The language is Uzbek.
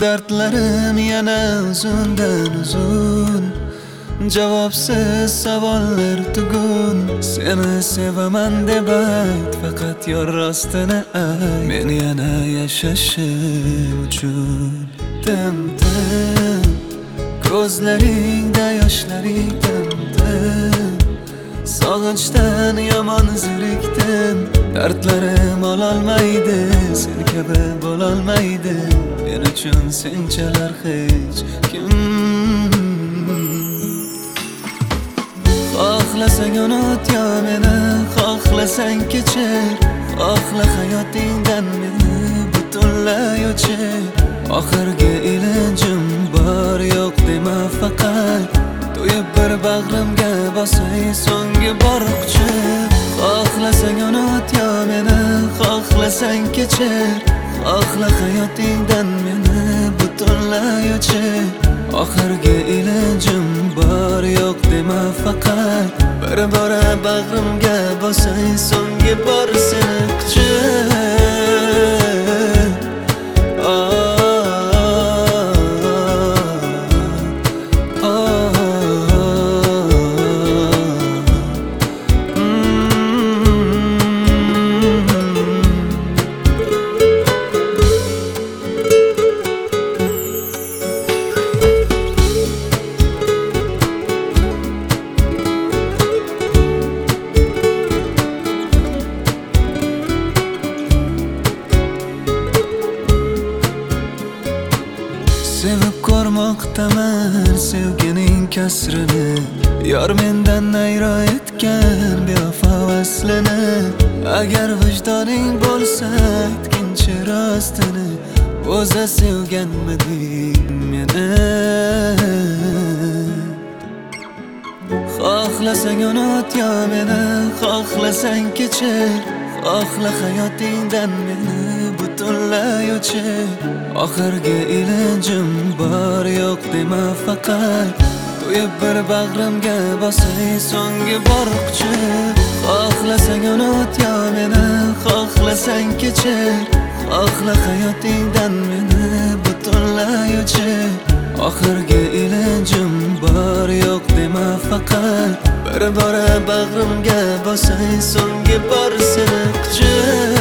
Dardlarim yana uzundan uzun, javobsiz savollar tugun. Seni sevaman deb ayt, faqat yor rostini ayt. Men yana yashashim uchun tim-tim, ko'zlaringda yoshlaring tim-tim. Sog'inchdan yomon zerikdim, dardlarim ololmaydi, sen kabi bo'lolmaydi. Men uchun senchalar hech kim. Xohlasang unut yo meni, xohlasang kechir. Xohla hayotingdan meni butunlay o'chir. Oxirgi ilinjim bor yo'q dema faqat, to'yib bir bag'rimga bosay so'nggi boriqchi. Xohlasang unut yo meni, xohlasang kechir. Xohla hayotingdan meni butunlay o'chir. Oxirgi ilinjim bor yo'q dema faqat, bir bora bag'rimga bosay so'nggi bor seni quchib. Sevib ko'rmoqdaman sevgining kasrini, yor mendan ayro etgan bevafo aslini. Agar vijdoning bo'lsa aytgincha rostini, o'za sevganmiding meni? Xohlasang unut yo meni, xohlasang kechir. Xohla hayotingdan meni butunlay o'chir. Oxirgi ilinjim bor yo'q dema faqat, to'yib bir bag'rimga bosay so'nggi boriqchi. Xohlasang unut yo meni, xohlasang kechir. Xohla hayotingdan meni butunlay o'chir. Oxirgi ilinjim bor yo'q dema faqat, bir bora bag'rimga bosay so'nggi bor seni quchib.